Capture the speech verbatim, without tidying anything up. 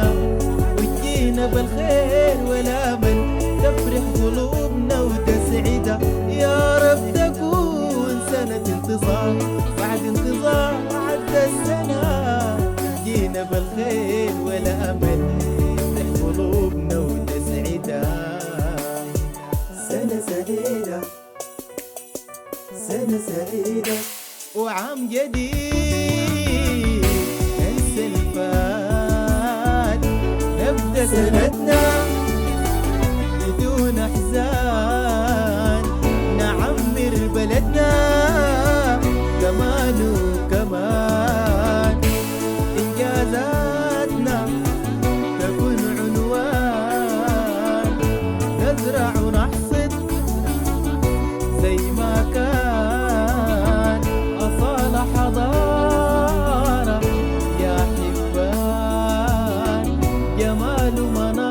وتجينا بالخير والامل، تفرح قلوبنا وتسعدها. يا رب تكون سنة انتصار بعد انتظار عدى السنة، تجينا بالخير والامل، تفرح قلوبنا وتسعدها. سنة سعيدة، سنة سعيدة وعام جديد، ننسى الفات نبدأ سنتنا بدون أحزان، نعمر بلدنا كمان وكمان، إنجازاتنا تكون عنوان، نزرع ونحصد زي ما كان، أصالة حضارة يا حبان، جمال ومنار